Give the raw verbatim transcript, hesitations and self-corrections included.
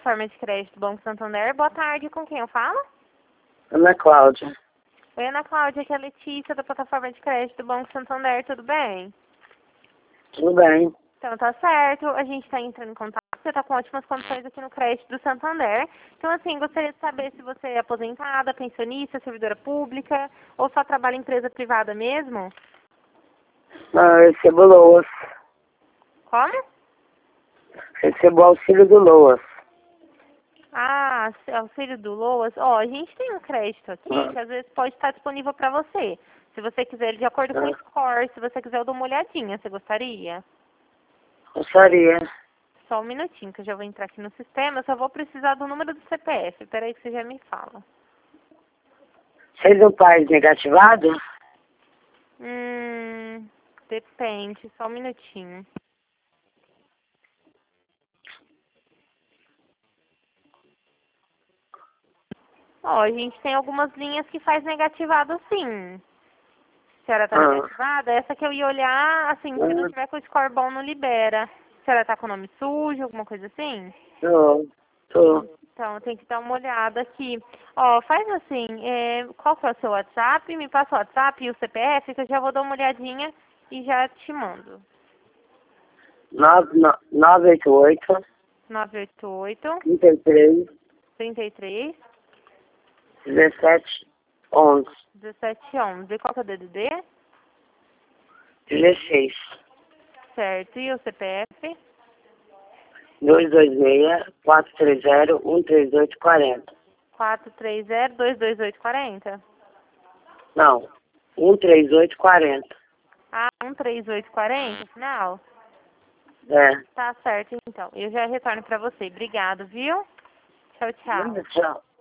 plataforma de crédito do Banco Santander. Boa tarde, com quem eu falo? Ana Cláudia. Oi, Ana Cláudia, aqui é a Letícia da plataforma de crédito do Banco Santander, tudo bem? Tudo bem? Então tá certo, a gente está entrando em contato, você está com ótimas condições aqui no crédito do Santander. Então assim, gostaria de saber se você é aposentada, pensionista, servidora pública ou só trabalha em empresa privada mesmo? Não, eu recebo LOAS. Como? Recebo o auxílio do LOAS. Ah, auxílio do LOAS. Ó, a gente tem um crédito aqui Ah. que às vezes pode estar disponível para você. Se você quiser, de acordo com o Ah. score, se você quiser eu dou uma olhadinha, você gostaria? Gostaria. Só um minutinho que eu já vou entrar aqui no sistema, eu só vou precisar do número do C P F. Peraí que você já me fala. Fez um país negativado? Hum, depende, só um minutinho. Ó, a gente tem algumas linhas que faz negativado sim. A senhora tá Ah. negativada? Essa que eu ia olhar, assim, se não Ah. tiver com o score bom, não libera. A senhora tá com o nome sujo, alguma coisa assim? Tô. Tô. Então, tem que dar uma olhada aqui. Ó, faz assim, é, qual que é o seu WhatsApp? Me passa o WhatsApp e o C P F, que eu já vou dar uma olhadinha e já te mando. nove oito oito, nove oito oito, trinta e três, três três, dezessete, onze, dezessete onze. Qual que é o D D D? dezesseis, Certo. E o C P F? dois dois seis, quatro três zero, um três oito quatro zero. quatro três zero, dois dois oito quatro zero? Não, um três oito quatro zero. Ah, um três oito quatro zero, final? É. Tá certo, então. Eu já retorno pra você. Obrigado, viu? Tchau, tchau. Tchau.